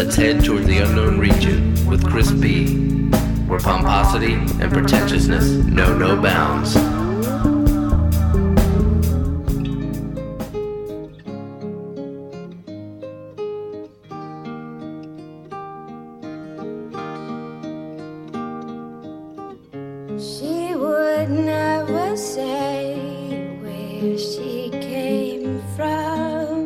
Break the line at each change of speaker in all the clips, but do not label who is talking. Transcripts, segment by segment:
Let's head towards the unknown region with Chris B, where pomposity and pretentiousness know no bounds.
She would never say where she came from.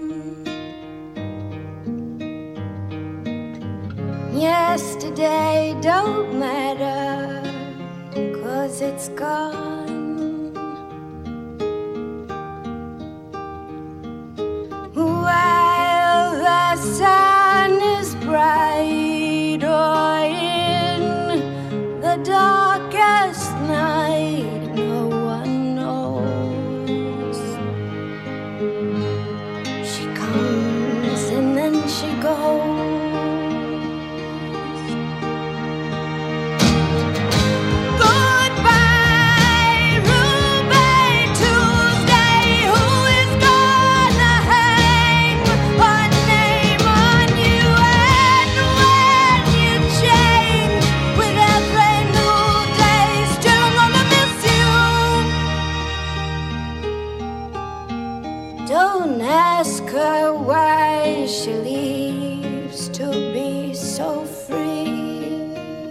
Yesterday don't matter, 'cause it's gone. While the sun is bright or in the darkest night, no one knows. She comes and then she goes. Don't ask her why she leaves to be so free.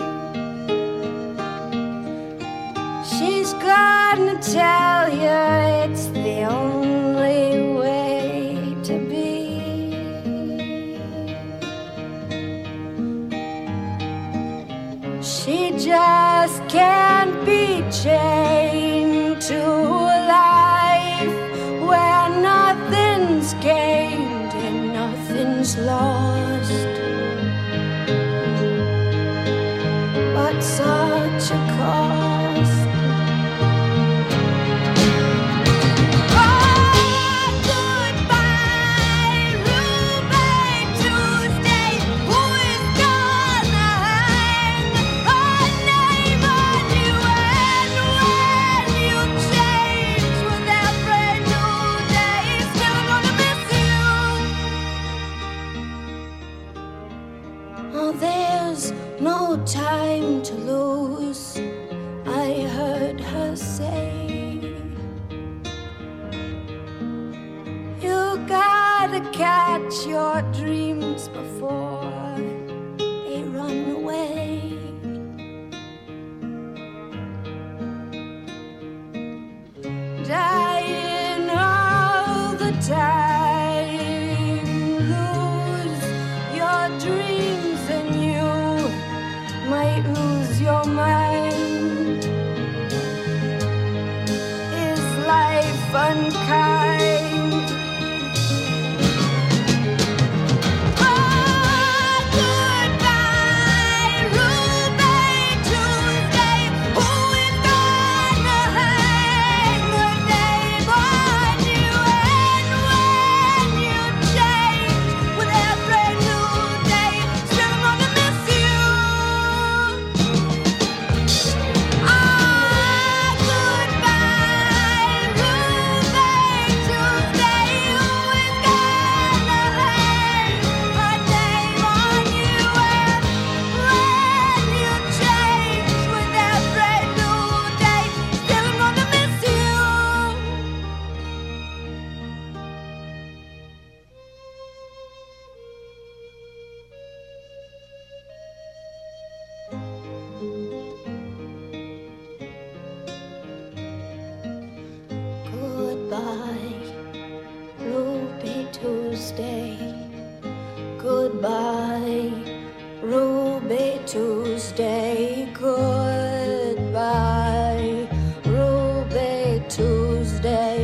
She's gonna tell you it's the only way to be. She just can't be chained to a life where nothing's gained and nothing's lost. But such a cost. Oh, goodbye, Ruby Tuesday. Who is gonna hang her name on you? And when you change with every new day, still gonna miss you. Oh, there's no time to lose, I heard her say. You gotta catch your dreams before they run away. Dying all the time, lose your dreams and you might lose your mind. Is life unkind? Oh, goodbye, Ruby Tuesday. Who is gonna hang her name on you? And when you change with every new day, still gonna miss you. Ah, goodbye, Ruby Tuesday. Who is gonna hang her name on you? And when you change with every new day, still gonna miss you. Goodbye, Ruby Tuesday. Goodbye, Ruby Tuesday. Goodbye, Ruby Tuesday.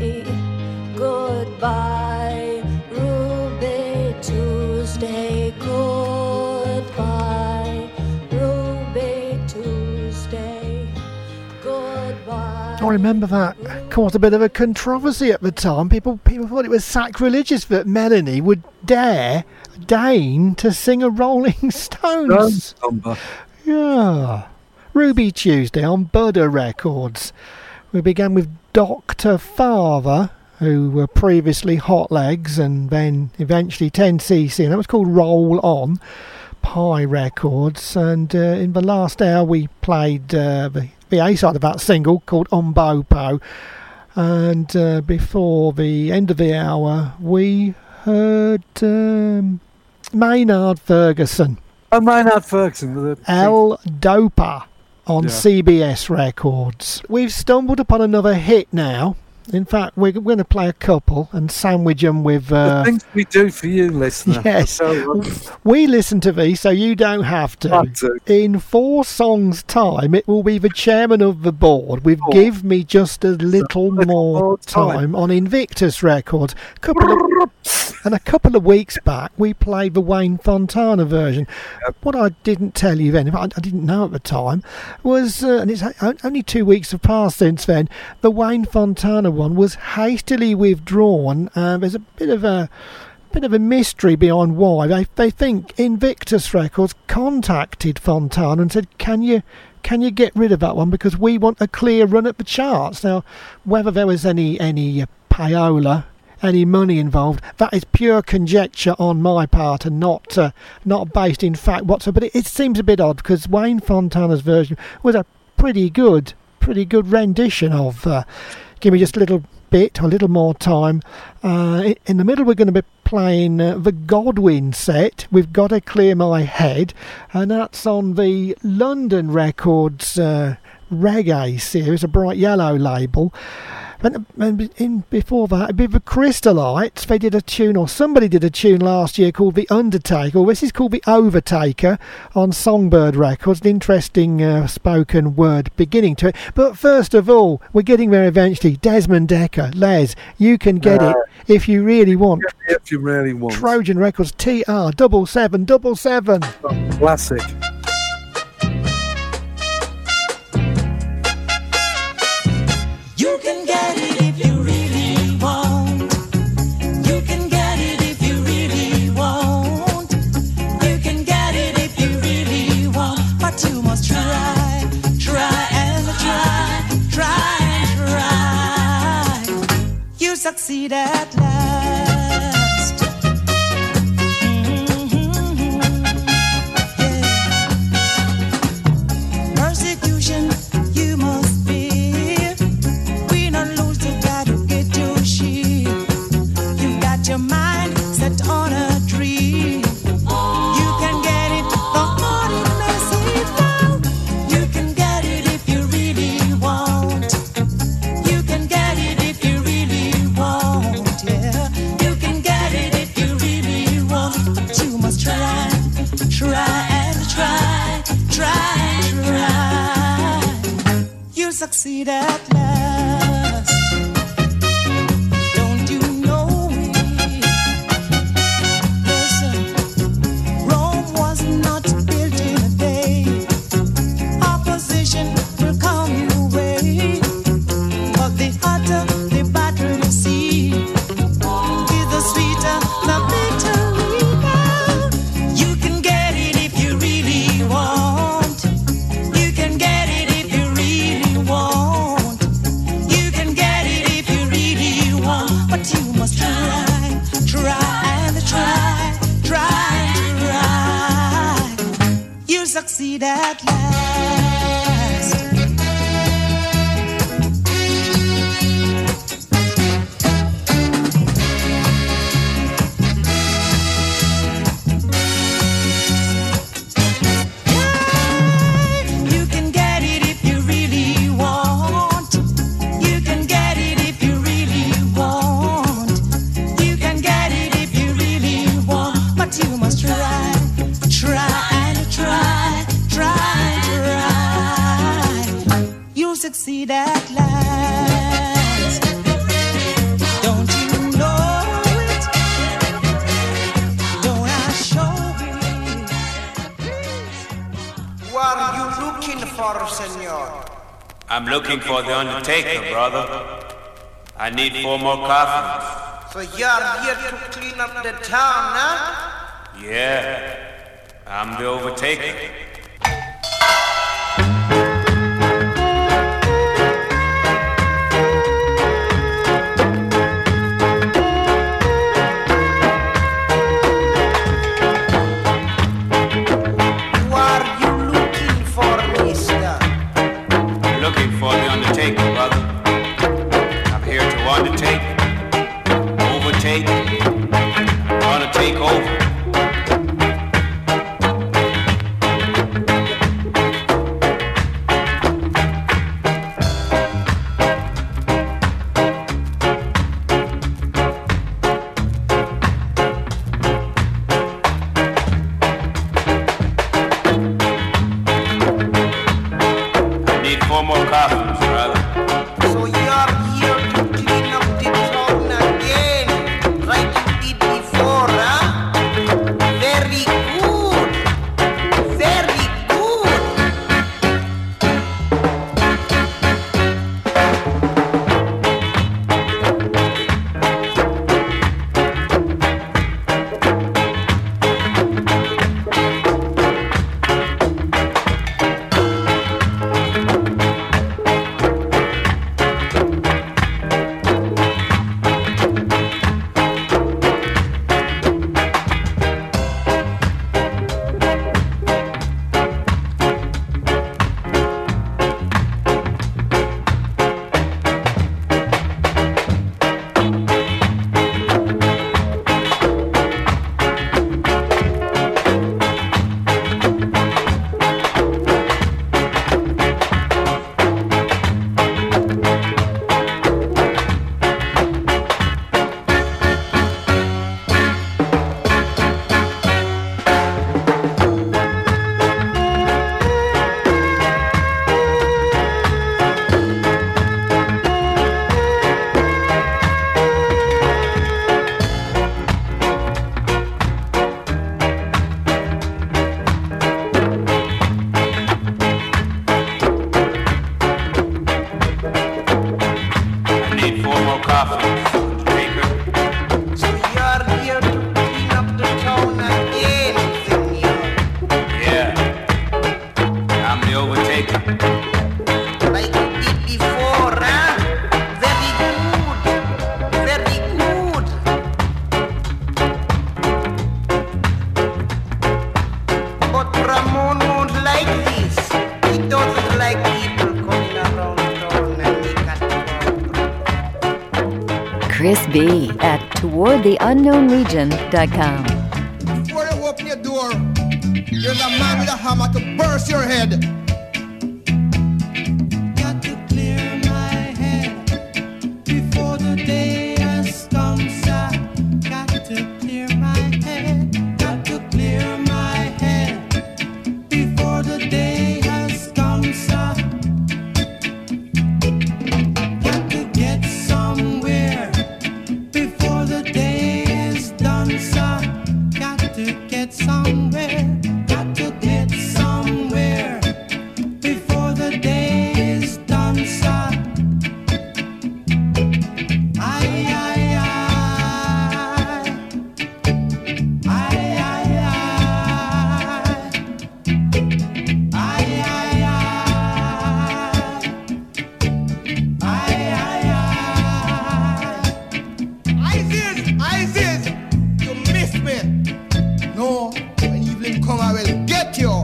Goodbye, Ruby Tuesday. Goodbye, Ruby Tuesday. Goodbye.
I remember that caused a bit of a controversy at the time. People thought it was sacrilegious that Melanie would deign to sing a Rolling Stones. Yeah. Ruby Tuesday on Buddha Records. We began with Dr. Father who were previously Hot Legs and then eventually 10cc, and that was called Roll On, Pie Records. And in the last hour we played the A-side of that single called Umbopo, and before the end of the hour we heard Maynard Ferguson.
Oh, Maynard Ferguson with
El Dopa on CBS Records. We've stumbled upon another hit now. In fact, we're going to play a couple and sandwich them with...
the things we do for you, listener.
Yes. We listen to these, so you don't have to. In 4 songs' time, it will be the chairman of the board with Give Me Just a Little More Time on Invictus Records. And a couple of weeks back, we played the Wayne Fontana version. What I didn't tell you then, I didn't know at the time, was, and it's only 2 weeks have passed since then, the Wayne Fontana one was hastily withdrawn. There's a bit of a mystery behind why. They think Invictus Records contacted Fontana and said, can you get rid of that one because we want a clear run at the charts. Now, whether there was any payola, any money involved, that is pure conjecture on my part and not based in fact whatsoever. But it seems a bit odd because Wayne Fontana's version was a pretty good rendition of Give Me Just a Little Bit, a little more time. In the middle we're going to be playing the Godwin set, We've Got to Clear My Head, and that's on the London Records reggae series, a Bright Yellow label. And before that, it'd be the Crystallites. They did a tune, or somebody did a tune last year called The Undertaker. Well, this is called The Overtaker on Songbird Records. An interesting spoken word beginning to it. But first of all, we're getting there eventually. Desmond Dekker, Les, you can get it if you really want.
If you really want.
Trojan Records, TR777.
Classic.
You can get it if you really want. You can get it if you really want. You can get it if you really want. But you must try and try. You succeed at last. Yeah. Persecution you must be. Your mind set on a dream. You can get it the more it may seem long. You can get it if you really want. You can get it if you really want. Yeah, you can get it if you really want. But you must try and try. You'll succeed at last. Succeed at last. You can get it if you really want. You can get it if you really want. You can get it if you really want. But you must try. You'll succeed at last. Don't you know it? Don't I show it?
What are you looking for, senor?
I'm looking for the Undertaker, brother. I need 4 more coffins.
So you're here to clean up the town, huh?
Yeah, I'm the Overtaker.
Ramon won't like this. He doesn't like people coming around town and make a
Chris B at towardtheunknownregion.com.
Before you open your door, there's a man with a hammer to burst your head.
Got to clear my head before the day has come, sir. Got to clear my head. Got to clear my head before the day has come, sir. Got to get somewhere before the day is done, sir. Got to get somewhere. Got to get somewhere before the day is done, sir. Aye, aye, aye. Aye, aye, aye. Aye, aye, aye. Aye, aye, aye.
Isis, you miss me. No, when evening come, I will get you.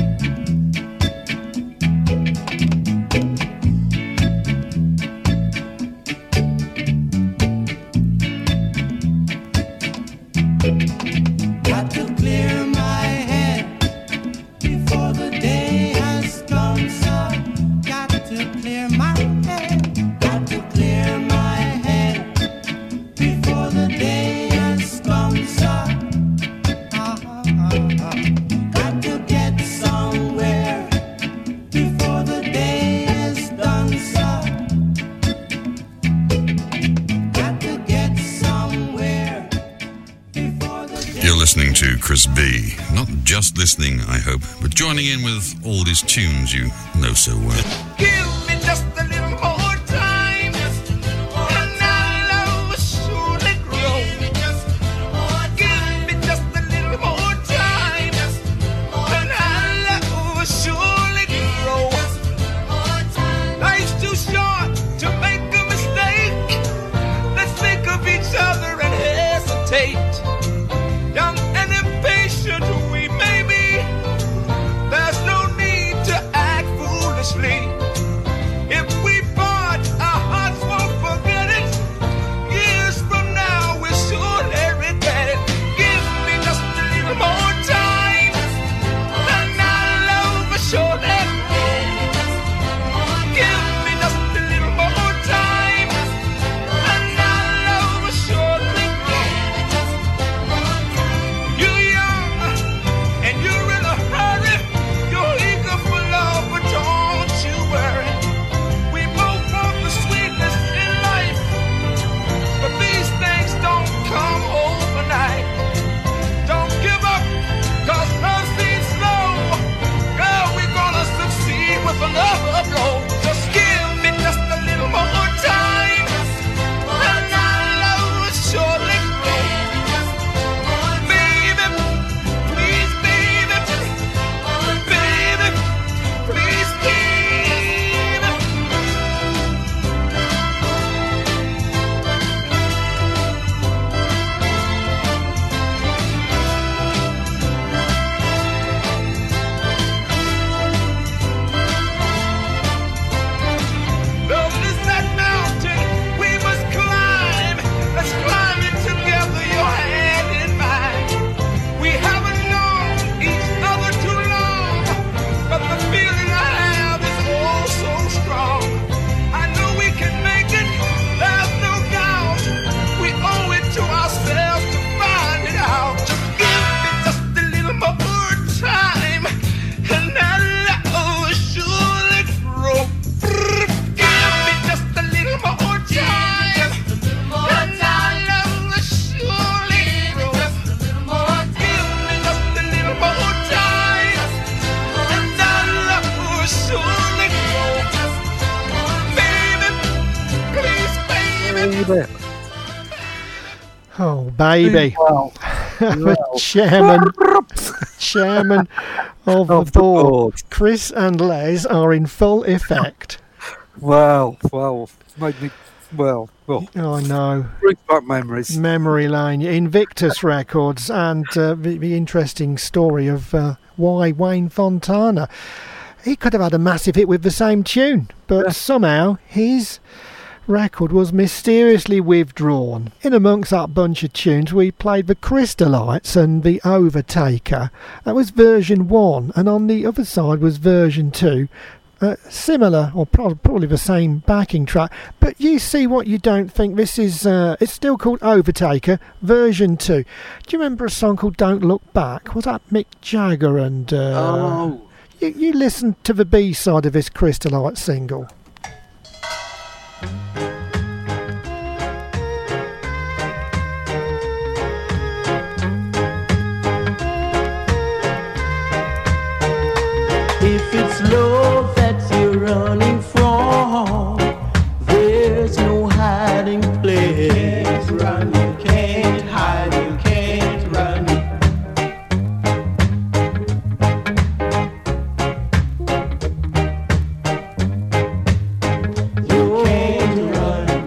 Got to clear my head before the day has come, sir. Got to clear my head. Got to clear my head before the day has come, sir. Got to get somewhere before the day is done, sir. Got to get somewhere before the day.
You're listening to Chris B. Not just listening, I hope, but joining in with all these tunes you know so well.
Give me just a little more time, and our love will surely grow. Give me just a little more time, and our love will surely grow. Life's too short to make a mistake. Let's think of each other and hesitate. Young and impatient we may be, there's no need to act foolishly. If we part, our hearts won't forget it. Years from now, we'll surely regret it. Give me just a little more time, and our love will surely grow. Give me just a little more time, and our love will surely grow. You're young, and you're in a hurry. You're eager for love, but don't you worry. We both want the sweetness in life, but these things don't come overnight. Don't give up, 'cause love seems slow. Girl, we're gonna succeed with another blow. Just give me just a little more time, and our love will surely grow. Baby, please, baby, baby, please, baby. Love is that mountain we must climb. Let's climb it together, your hand in mine. We haven't known each other too long, but the feeling I have is oh so strong. I know we can make it, there's no doubt. We owe it to ourselves to find it out. Just give me just a little more time, and our love will surely grow. Give me just a little more time, and our love will surely grow. Give me just a little more time, and our love will surely grow. Baby, please, baby.
Baby.
Oh, baby.
Wow.
The chairman of the board. Chris and Les are in full effect.
Wow. Made me Well,
Oh no.
brings back memories.
Memory Lane, Invictus Records, and the interesting story of why Wayne Fontana. He could have had a massive hit with the same tune, but somehow his record was mysteriously withdrawn. In amongst that bunch of tunes, we played the Crystallites and the Overtaker. That was version 1, and on the other side was version 2. Similar, or probably the same backing track, but you see what you don't think. This is it's still called Overtaker version 2. Do you remember a song called Don't Look Back? Was that Mick Jagger? And you listen to the B side of this Crystalite single.
If it's love that you're running from, there's no hiding place. You can't run, you can't hide, you can't run. You can't run.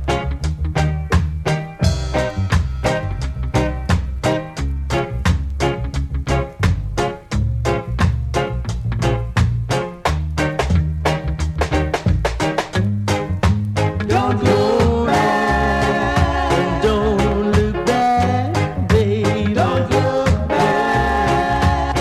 Don't go back, don't look back, baby. Don't look back.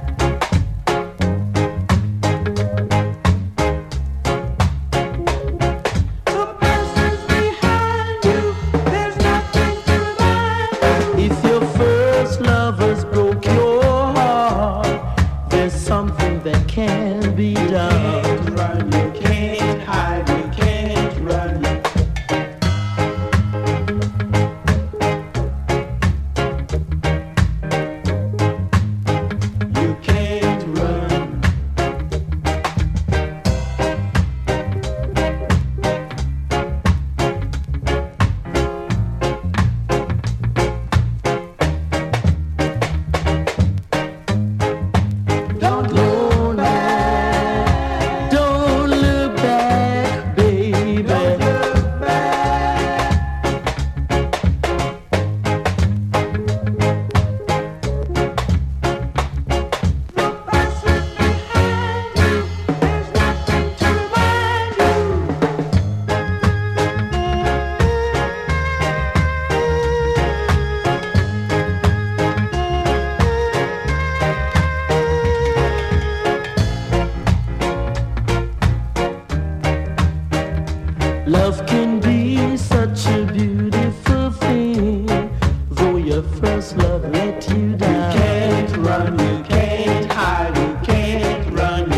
The past is behind you, there's nothing to remind you. If your first lovers broke your heart, there's something that can be done. You can't run, you can't hide, you can't run. You can't run. Don't go back, don't look back, baby. Don't look back. The past is behind you, there's nothing to remind you. Love can be such a beautiful thing, though your first love let you down. You can't run, you can't hide, you can't run.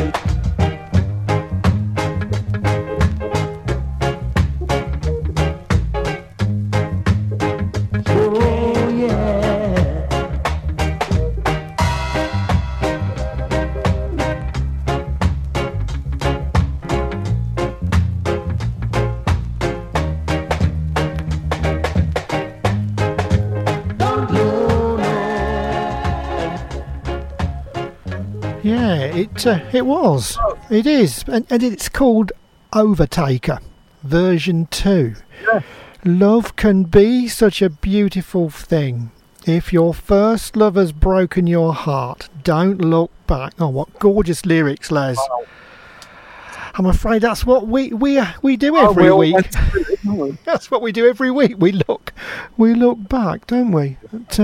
Oh yeah. Don't go
Yeah, it was. It is, and it's called Overtaker version 2.
Yeah.
Love can be such a beautiful thing. If your first lover's broken your heart, don't look back. Oh, what gorgeous lyrics, Les.
Wow.
I'm afraid that's what we do every week. That's what we do every week. We look back, don't we?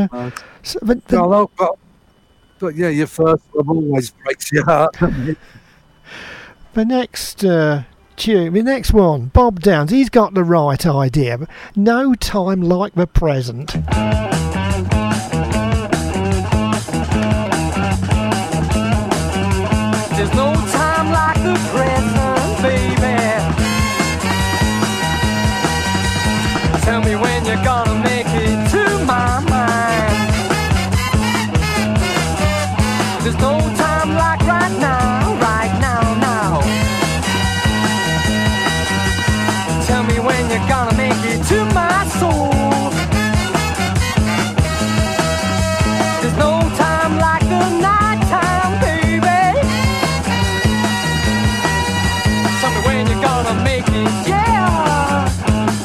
But yeah, your first love always breaks your heart.
The next tune, the next one, Bob Downs, he's got the right idea. No time like the present.
There's no time like the present, baby. Tell me when you're gonna make it to my mind. There's no time like right now, now. Tell me when you're gonna make it to my soul. There's no time like the nighttime, baby. Tell me when you're gonna make it, yeah.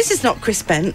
This is not Chris Bent.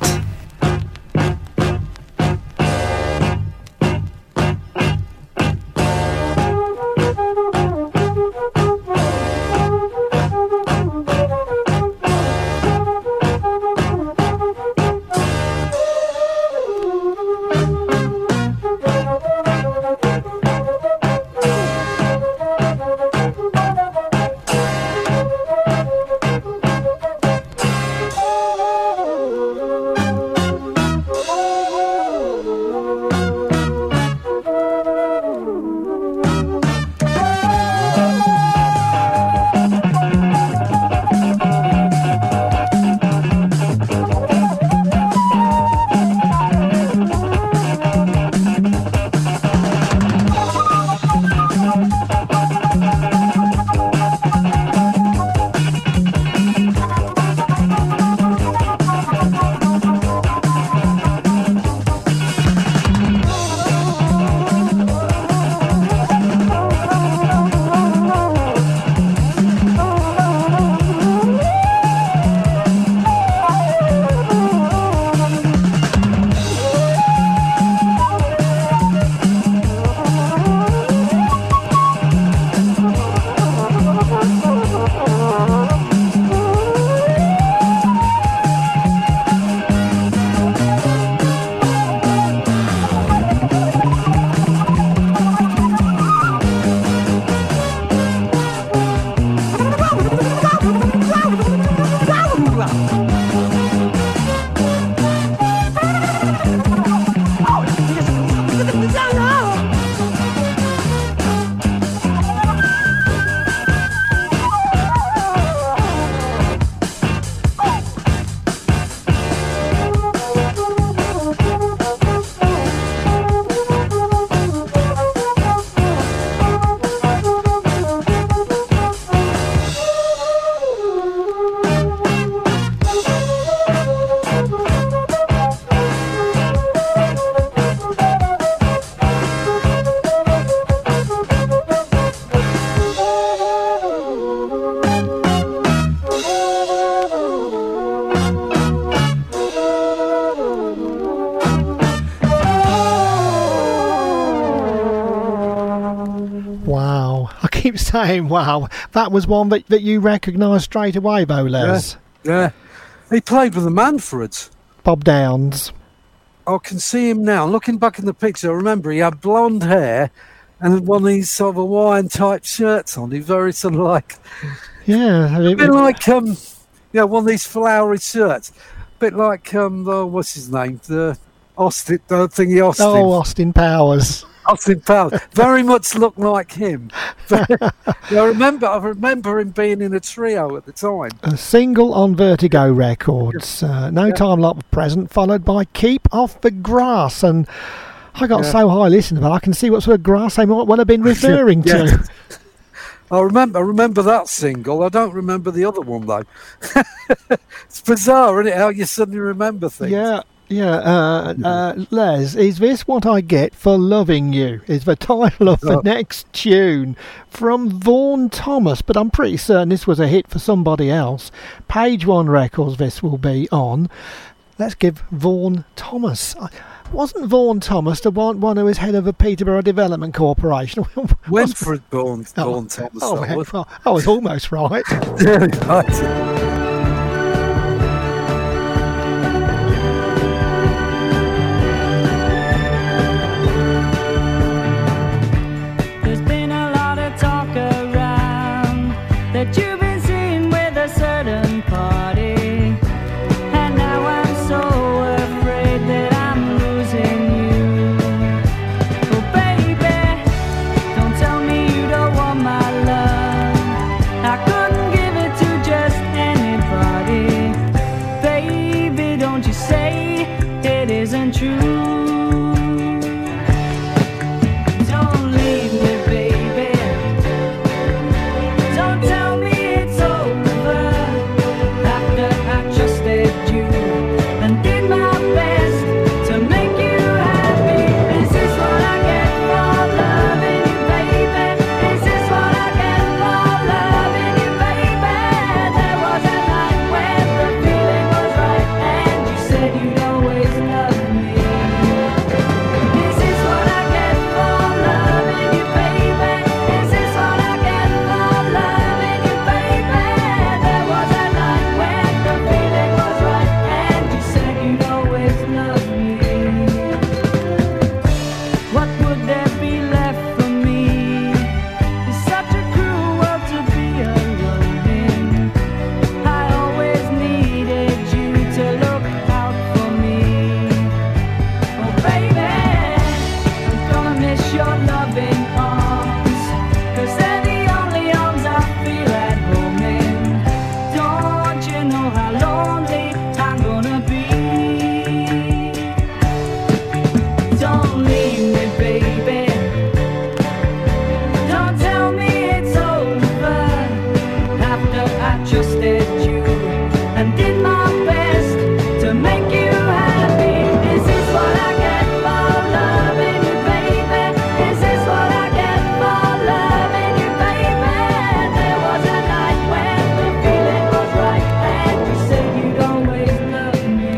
keep saying, wow, that was one that you recognised straight away, Boles.
Yeah. He played with the Manfreds.
Bob Downs.
I can see him now. Looking back in the picture, I remember he had blonde hair and one of these sort of Hawaiian-type shirts on. He's very sort of like...
Yeah.
A bit like, one of these flowery shirts. A bit like, what's his name? The Austin, the thingy Austin.
Oh, Austin Powers.
Austin Powers. Very much looked like him. I remember him being in a trio at the time.
A single on Vertigo Records. No Time Like the Present, followed by Keep Off the Grass. And I got so high listening, but I can see what sort of grass they might well have been referring to.
I remember that single. I don't remember the other one, though. It's bizarre, isn't it, how you suddenly remember things?
Yeah. Les, is this what I get for loving you? Is the title of the next tune from Vaughan Thomas, but I'm pretty certain this was a hit for somebody else. Page One Records this will be on. Let's give Vaughan Thomas. Wasn't Vaughan Thomas the one who was head of the Peterborough Development Corporation?
Winfred Vaughan Thomas.
Well, I was almost right.
Right.
You've been seen with a certain party, and now I'm so afraid that I'm losing you. Oh baby, don't tell me you don't want my love. I couldn't give it to just trusted you and did my best to make you happy. Is this what I get for loving you, baby? Is this what I get for loving you, baby? There was a night when the feeling was right and you said you'd always love me.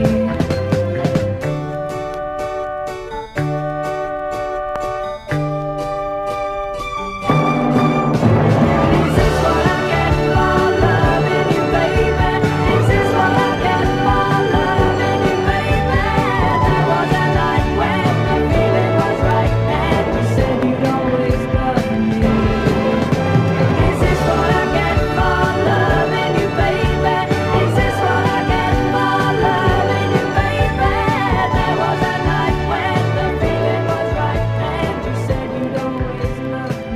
Is this what I get for loving you, baby? Is this what I get for loving you, baby? There was a night when the feeling was right and you said you'd always love me. Is this what I get for loving you, baby? Is this what I get for loving you, baby? There was a night when the feeling was right and you said you'd always love me.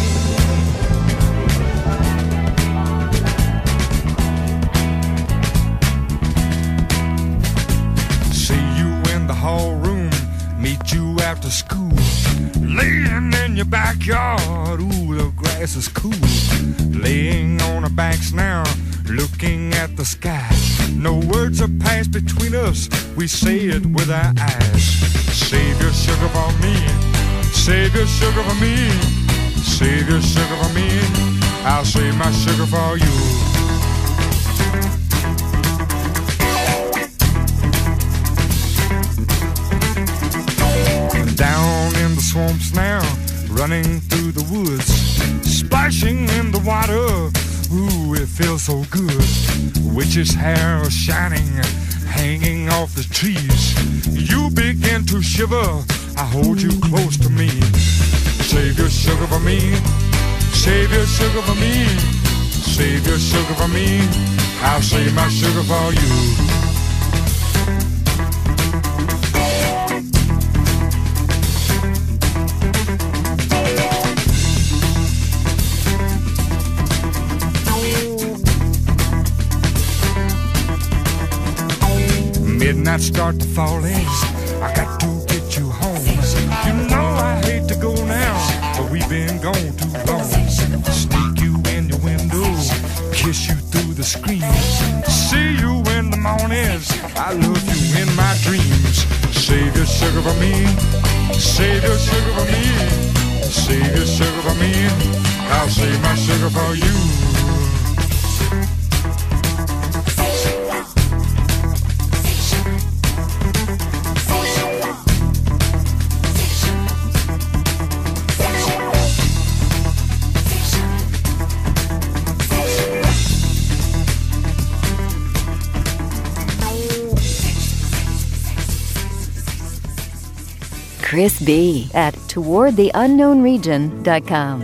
See you in the hall room, meet you after school. Laying in your backyard, ooh, the grass is cool. Laying on our backs now, looking at the sky. No words are passed between us, we say it with our eyes. Save your sugar for me, save your sugar for me, save your sugar for me. I'll save my sugar for you. Down in the swamps now, running through the woods, splashing in the water, ooh, it feels so good. Witch's hair is shining, hanging off the trees. You begin to shiver, I hold you close to me. Save your sugar for me, save your sugar for me, save your sugar for me. I'll save my sugar for you. Midnight start to fall in, I got to get you home. You know I hate to go now, but we've been gone too long. Sneak you in your window, kiss you through the screen. See you in the mornings, I love you in my dreams. Save your sugar for me, save your sugar for me, save your sugar for me. I'll save my sugar for you.
Chris B. at towardtheunknownregion.com.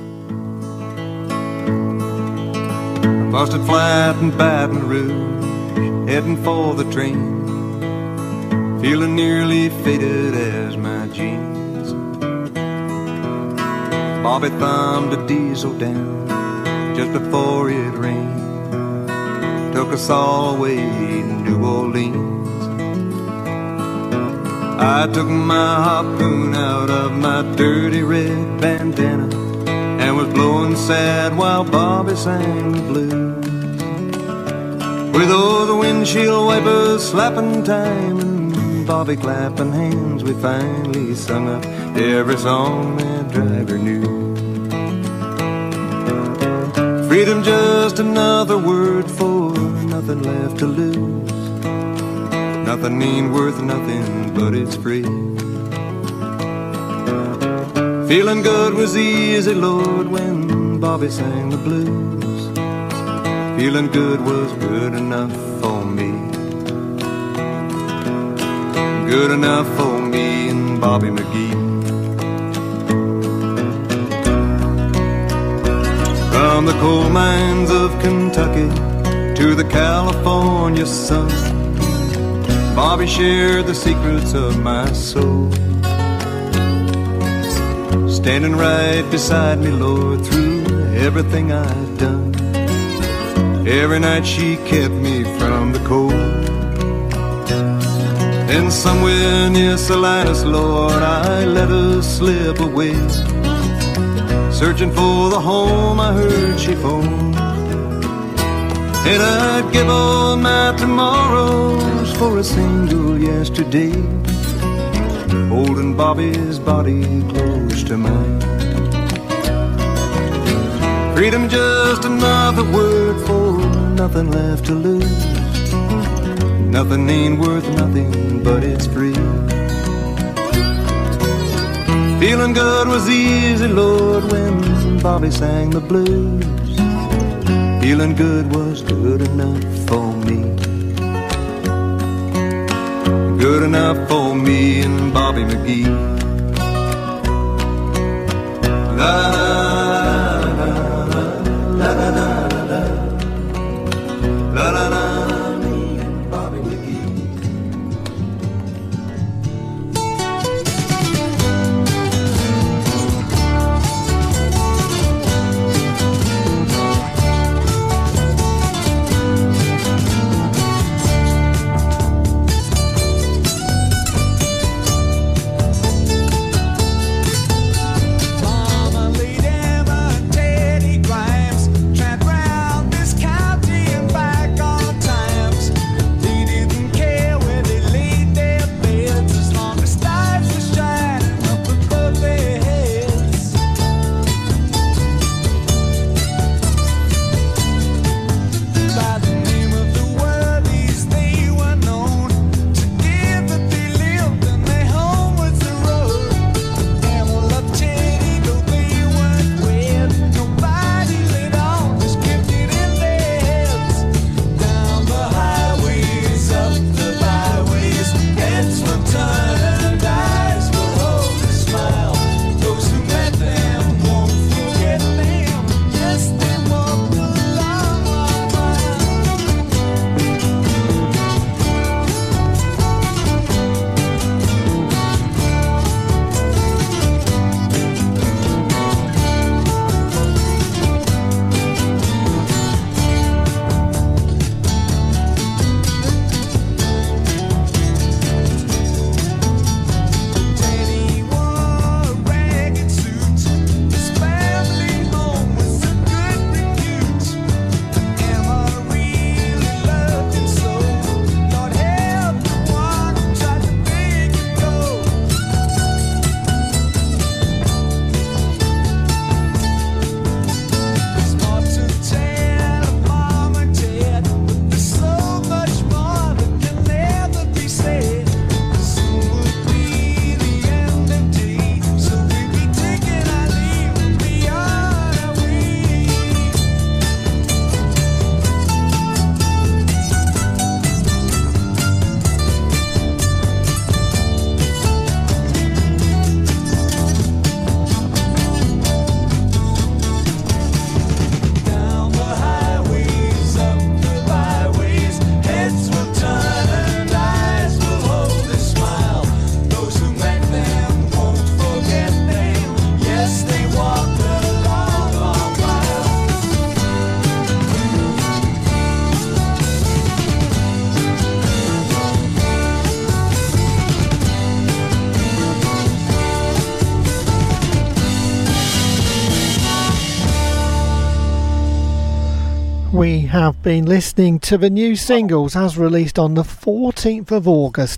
Busted flat in Baton Rouge, heading for the train, feeling nearly faded as my jeans. Bobby thumbed a diesel down just before it rained, took us all away to New Orleans. I took my harpoon out of my dirty red bandana and was blowing sad while Bobby sang the blues. With those windshield wipers slapping time and Bobby clapping hands, we finally sung up every song that driver knew. Freedom, just another word for nothing left to lose. Nothing ain't worth nothing, but it's free. Feeling good was easy, Lord, when Bobby sang the blues. Feeling good was good enough for me. Good enough for me and Bobby McGee. From the coal mines of Kentucky to the California sun, Bobby shared the secrets of my soul. Standing right beside me, Lord, through everything I've done. Every night she kept me from the cold. And somewhere near Salinas, Lord, I let her slip away, searching for the home I heard she phoned. And I'd give all my tomorrows for a single yesterday, holding Bobby's body close to mine. Freedom, just another word for nothing left to lose. Nothing ain't worth nothing, but it's free. Feeling good was easy, Lord, when Bobby sang the blues. Feeling good was good enough for me. Good enough for me and Bobby McGee. La la la la la la la la.
We have been listening to the new singles as released on the 14th of August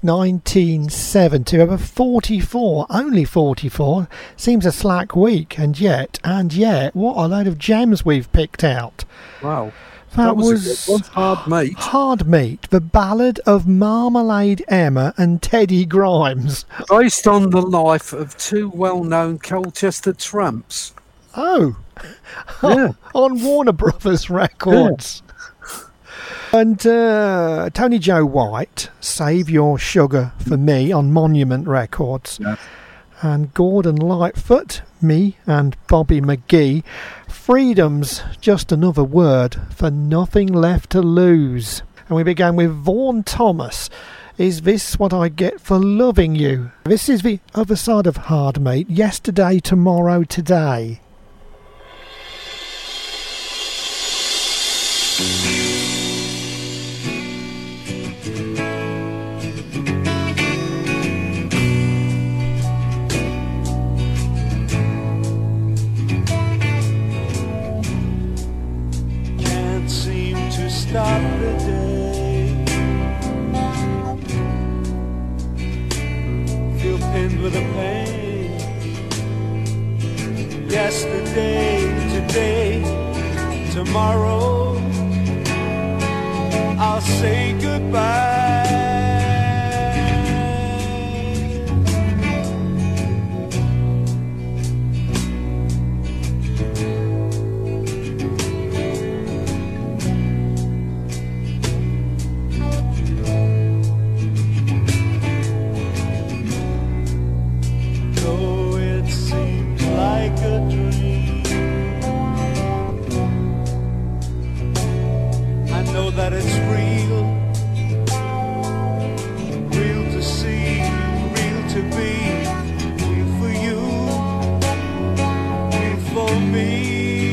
1970. Over 44, only 44. Seems a slack week, and yet, what a load of gems we've picked out.
Wow.
That was
Hard Meat.
Hard Meat, the ballad of Marmalade Emma and Teddy Grimes.
Based on the life of two well-known Colchester tramps.
Oh.
Yeah.
On Warner Brothers Records. Yeah. And Tony Joe White, Save Your Sugar for Me on Monument Records.
Yeah.
And Gordon Lightfoot, me and Bobby McGee, Freedom's Just Another Word for Nothing Left to Lose. And we began with Vaughan Thomas, Is This What I Get for Loving You? This is the other side of Hard Meat, Yesterday, Tomorrow, Today.
Can't seem to stay stop the day. Feel pinned with a pain. Yesterday, today, tomorrow, I'll say goodbye. Though it seems like a dream, I know that it's real, real to see, real to be, real for you, real for me.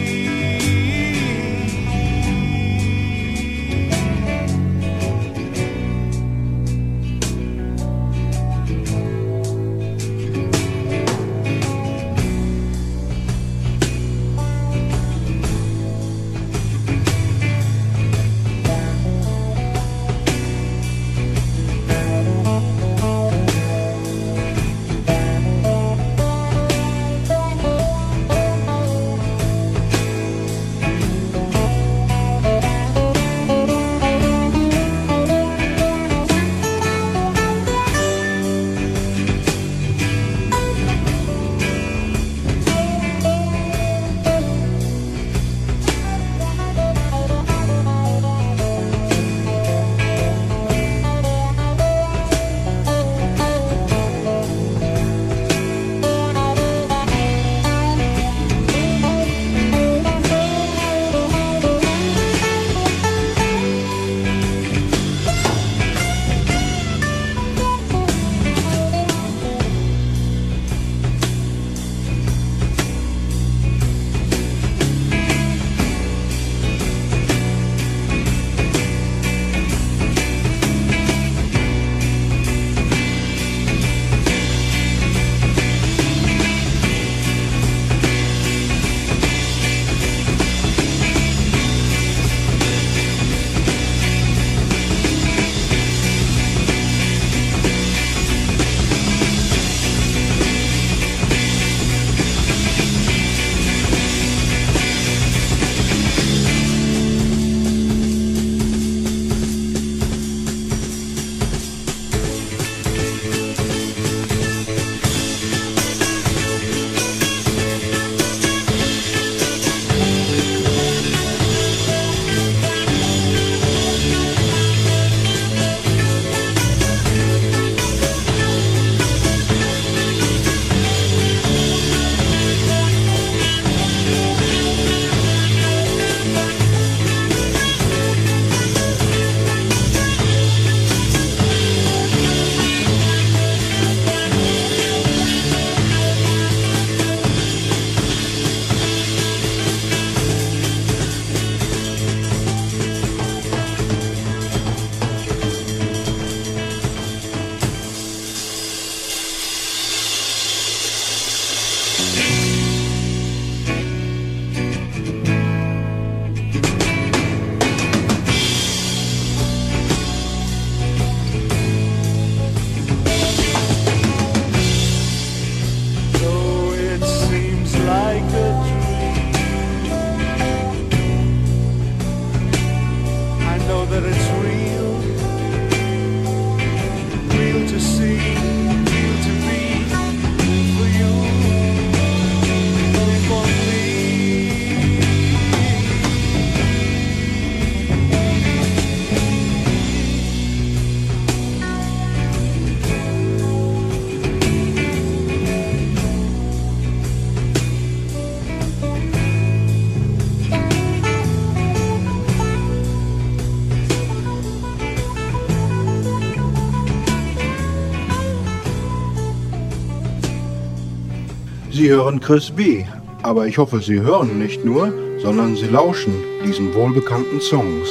Sie hören Chris B., aber ich hoffe, Sie hören nicht nur, sondern Sie lauschen diesen wohlbekannten Songs.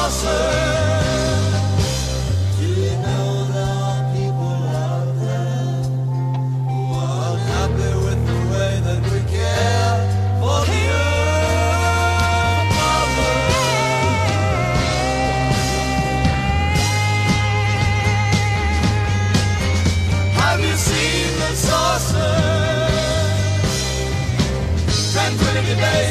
saucer. Do you know there are people out there who are unhappy with the way that we care for the earth, Mother? Have you seen the saucer? Tranquility Base.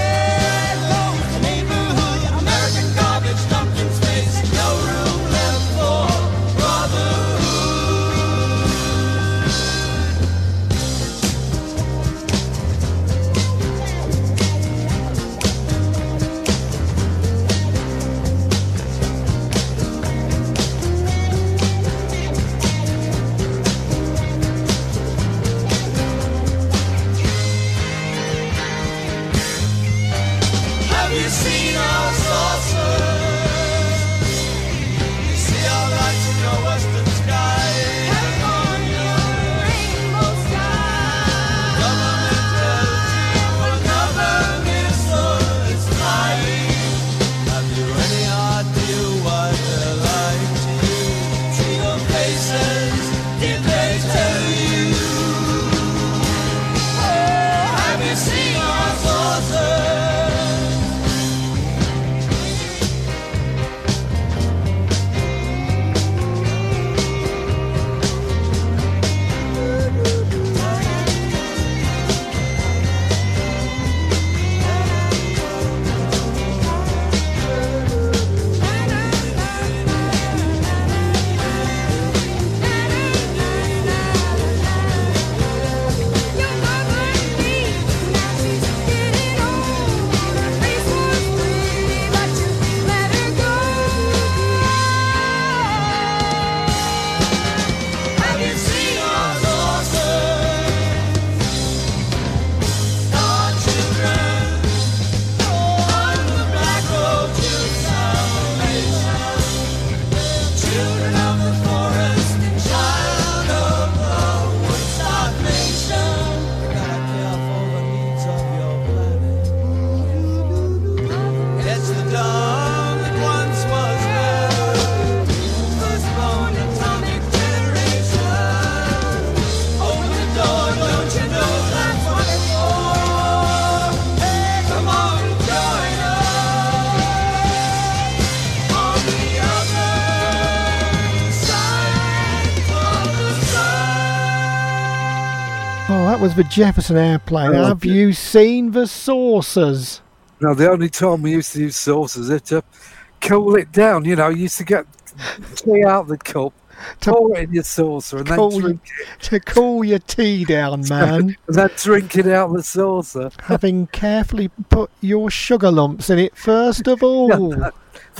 That was the Jefferson Airplane. Have you seen the saucers?
No, the only time we used to use saucers is to cool it down. You know, you used to get tea out the cup, pour it in your saucer, and then drink it.
To cool your tea down, man.
And then drink it out the saucer.
Having carefully put your sugar lumps in it first of all.
Yeah,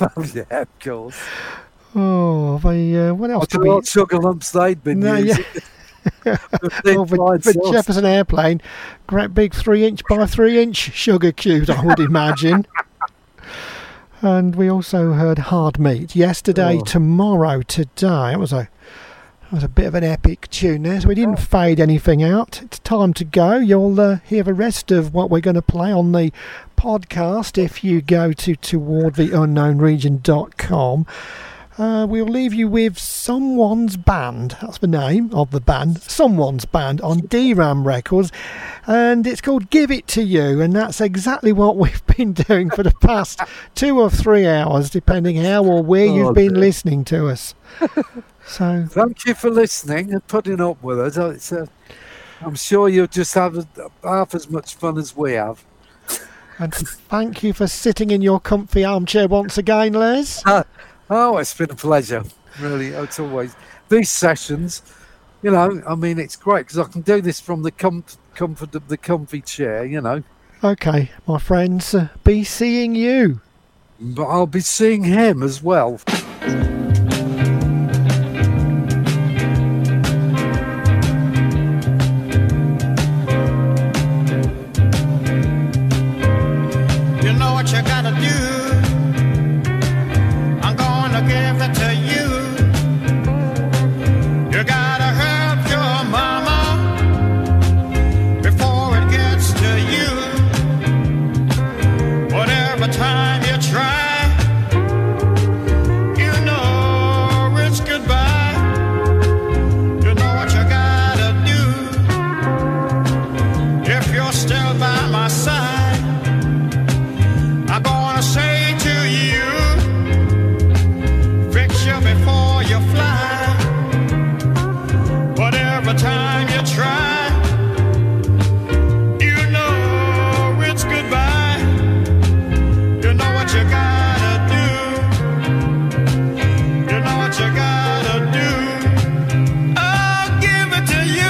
of course.
Oh, what else?
I don't know what sugar lumps they'd been using.
Yeah. Well, the Jefferson Airplane, great big 3-inch by 3-inch sugar cubes, I would imagine. And we also heard Hard Meat yesterday, tomorrow, today. It was a bit of an epic tune there, so we didn't fade anything out. It's time to go. You'll hear the rest of what we're going to play on the podcast if you go to towardtheunknownregion.com. We'll leave you with Someone's Band. That's the name of the band. Someone's Band on DRAM Records. And it's called Give It To You. And that's exactly what we've been doing for the past 2 or 3 hours, depending how or where you've been listening to us. So
thank you for listening and putting up with us. I'm sure you'll just have half as much fun as we have.
And thank you for sitting in your comfy armchair once again, Les.
Oh, it's been a pleasure. Really, it's always these sessions. You know, I mean, it's great because I can do this from the comfort of the comfy chair. You know.
Okay, my friends, be seeing you.
But I'll be seeing him as well.
You know what you gotta do. Give it to you. You gotta help your mama before it gets to you. Whatever time you try, still by my side, I'm gonna say to you, fix you before you fly. But every time you try, you know it's goodbye. You know what you gotta do. You know what you gotta do. I'll give it to you.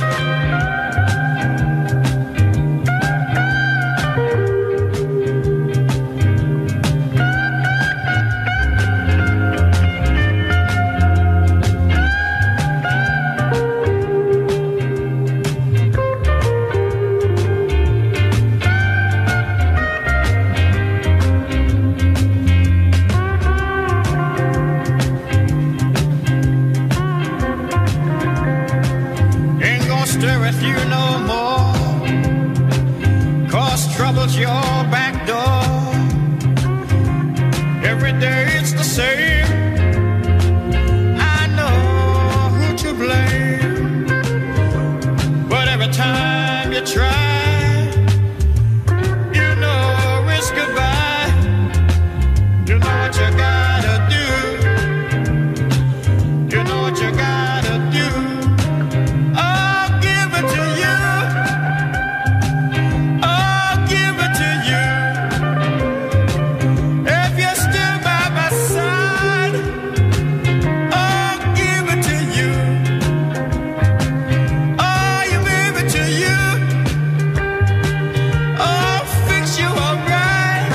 Ain't gonna stay with you no more, 'cause trouble's your back door. Every day it's the same. I know who to blame, but every time you try, you know it's goodbye. You know what you gotta do. You know what you gotta do. I'll give it to you. I'll give it to you. If you're still by my side, I'll give it to you. Oh, you give it to you. I'll fix you alright.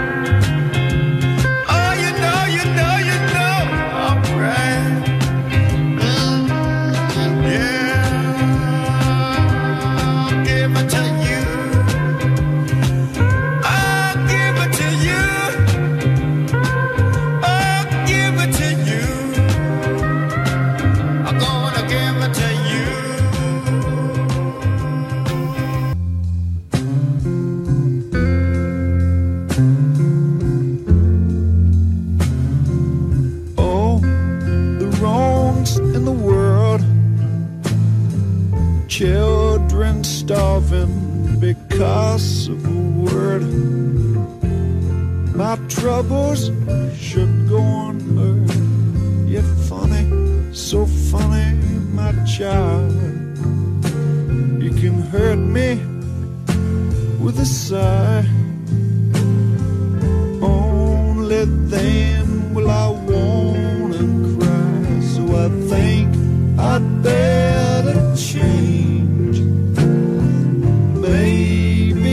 Oh, you know, you know, you know, alright. Yeah, I'll give it to you. I'll give it to you. I'll give it to you. I'm gonna give it to you.
Oh, the wrongs in the world, children starving because of a word. My troubles should go unheard. You're funny, so funny, my child. You can hurt me with a sigh. Only then will I wanna cry. So I think I'd better change. Maybe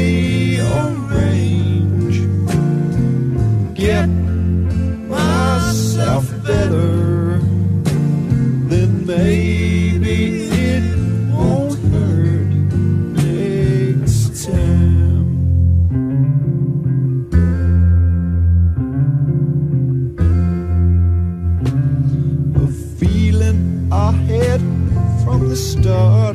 rearrange. Get myself better. Then maybe it won't hurt next time. A feeling I had from the start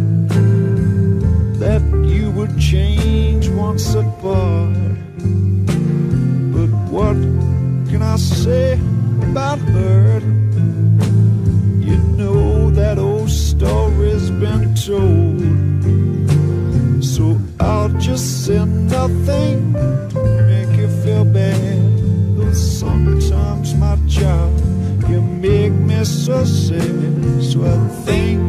that you would change once apart. But what can I say about hurt? You know that old story's been told. So I'll just say nothing to make you feel bad. Though sometimes, my child, you make me so sad. So I think